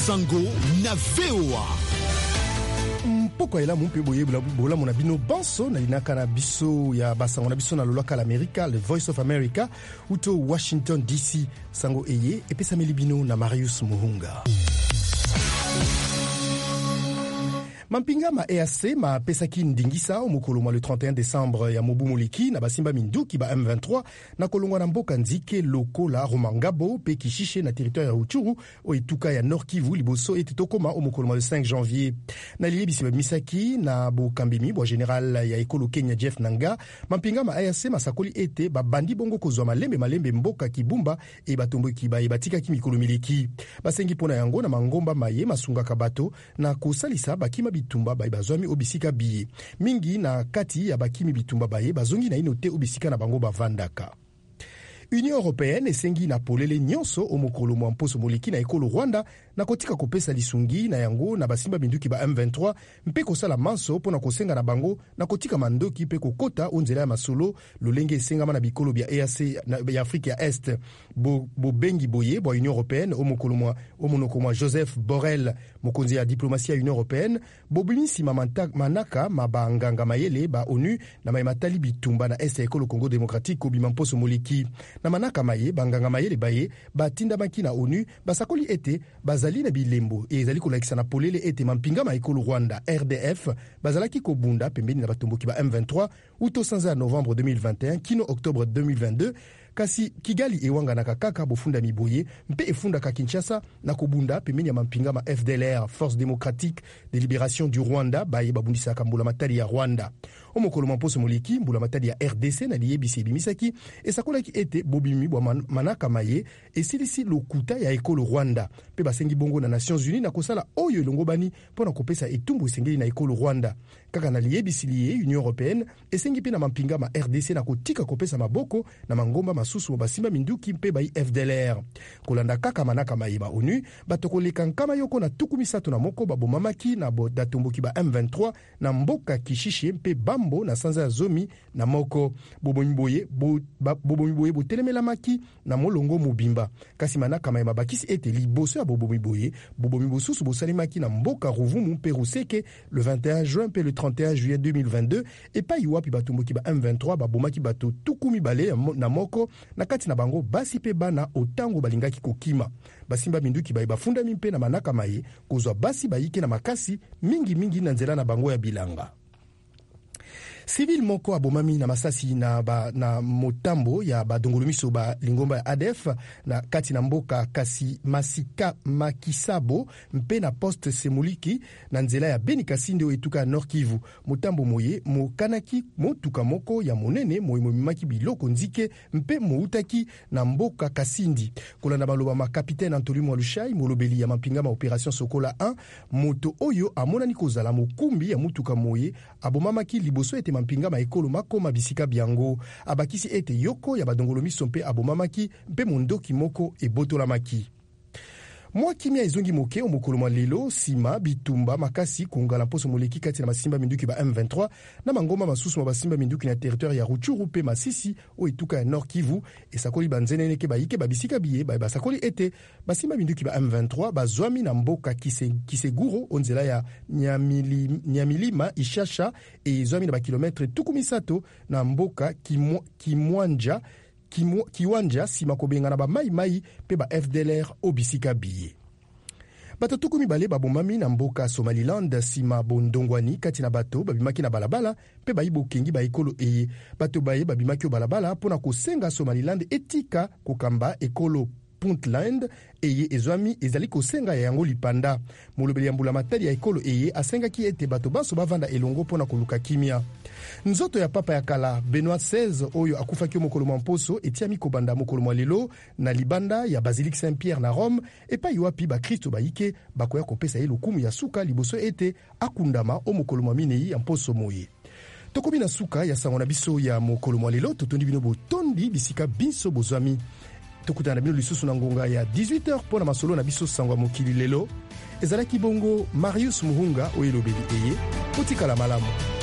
Sango na VOA. Poko ela mumpe boye bola mona bino banso na linaka na biso ya basango na biso na lolaka l'America, le Voice of America, uto Washington DC. Sango eye epesa melibino na Marius Muhunga. Mampinga ma EAC ma pesaki ndingisa omukolo le 31 décembre ya mobu moliki na basimba minduki ba M23 na kolongwa na mboka nzike lokola Romangabo pe Kishishe na territoire ya Rutshuru o etuka ya Nord Kivu liboso ete tokoma omukolo le 5 janvier na liebisi misaki na bokambimi bo général ya ekolo Kenya Jeff Nanga. Mampinga ma EAC masakoli ete babandi bongo kozwa malembe mboka Kibumba e batomboki ba ebatika ki mikolo miliki basengi pona yango na mangomba maye masunga kabato na kosalisa bakima bitumba baye bazwami obisika biye mingi na kati ya bakimi bitumba baye bazongi na inote obisika na bango bavandaka. Union Européenne esengi na polele nyonso omokolo mwa mposo moliki na ekolo Rwanda na kotika kopesa lisungi na yango na basimba binduki ba M23 mpe kosala manso pona kosenga na bango na kotika mandoki mpe kokota onzela ya masolo lolenge esengama na bikolo bya EAC ya Afrika ya Est bengi boye bo Union Européenne omonoko mwa Joseph Borrell mokonzi ya diplomatie ya Union Européenne bobimisi manaka mabanganga mayele ba ONU na mayimatali bitumba na Est ya ekolo Congo Démocratique kobima mposo moliki na manaka maye banganga mayele baye batinda maki na ONU basakoli ete bazali na bilembo e ezali kolakisa na polele ete mampinga ma ekolo Rwanda RDF bazalaki kobunda pembeni na batomboki ba M23 uto sanza ya novembre 2021 kino octobre 2022 kasi Kigali ewanga na kaka bofunda miboye mpe efunda ka Kinshasa na kobunda pembeni ya mampinga ma FDLR Force Démocratique de Libération du Rwanda baye babundisa kambula matali ya Rwanda omokolo mamposo moliki mbula matali ya RDC na liyebisi bimisaki esakolaki ete bobimi bwa manaka maye esilisi lokuta ya ekolo Rwanda pe basengi bongo na Nations Unies na kosala oyo elongobani pona kopesa etumbu esengeli na ekolo Rwanda kaka na liyebisi liye Union Européenne esengi pe na mampinga ma RDC na kotika kopesa maboko na mangomba masusu basimba minduki mpe bai FDLR kolanda kaka manaka maye ba ONU batokoleka nkama yoko na tukumisato na moko babomamaki na datomboki ba M23 na mboka Kishishe mpe Bambo na sanza ya zomi na moko bobomiboye botelemela maki na molongo mobimba kasi manaka maye mabakisi ete liboso ya bobomiboye susu bosalimaki na mboka Ruvumu mpe Ruseke le 21 juin mpe le 31 juillet 2022 epa iwapi batomboki ba M23 babomaki bato tukumi bale na moko na kati na bango basi pe bana otango balingaki kokima basimba minduki baye bafundami mpe na manaka maye kozwa basi bayike na makasi mingi na nzela na bango ya bilanga. Civil moko abomami na masasi na motambo ya badongolomiso ba lingomba ya ADF na kati na mboka kasi masika makisabo mpe na poste semuliki na nzela ya Beni Kasinde etuka ya Nord Kivu motambo moye mokanaki motuka moko ya monene moyemomimaki biloko nzike mpe moutaki na mboka Kasindi kolanda baloba ma capitaine Antolimo Walushai molobeli ya mampinga ma opération Sokola 1 moto oyo amonani kozala mokumbi ya mutuka moye abomamaki liboso ete mampinga ma ekolo makoma bisika biango abakisi ete yoko ya badongolomiso mpe abomamaki mpe mondoki moko ebotolamaki. Mwa kimia ezongi moke omokolo mwa lelo sima bitumba makasi kongala mposo moleki kati na basimba minduki ba M23 na mangoma masusu ma basimba minduki na territoire ya Rutshuru pe Masisi o etuka ya Nord Kivu esakoli banzenene ke bayike babisika biye basakoli ete basimba minduki ba M23 bazwami na mboka Kiseguro onzela ya Nyamilima Ishasha ezwami na bakilometre tukumisato na mboka Kiwanja sima kobenga na ba mai pe ba FDLR obisika biye. Bato tukumi bale babomami na mboka Somaliland sima bondongwani kati na bato babimaki na balabala pe bayibo kengi ba ekolo eye bato baye babimaki balabala pona kosenga Somaliland etika kokamba ekolo Puntland eye ezwami ezali kosenga ya yango lipanda molobeli ya mbula matali ya ekolo eye asengaki ete bato baso bavanda elongo pona koluka kimia. Nzoto ya papa ya kala Benoît XVI oyo akufaki mokolo mposo etiami kobanda mokolo mwa lelo na libanda ya Basilique Saint-Pierre na Rome epa iwapi ba Kristo baike bakoya kopesa ye lokumu ya suka liboso ete akundama o mokolo mwa minei ya mposo moye. Tokobi na suka ya sango na biso ya mokolo mwa lelo totondi bino botondi bisika biso bozwami tokutana bino lisusu na ngonga ya 18h pona masolo na biso sango mokili lelo ezalaki bongo Marius Muhunga oyo lobeli eye potikala malamu.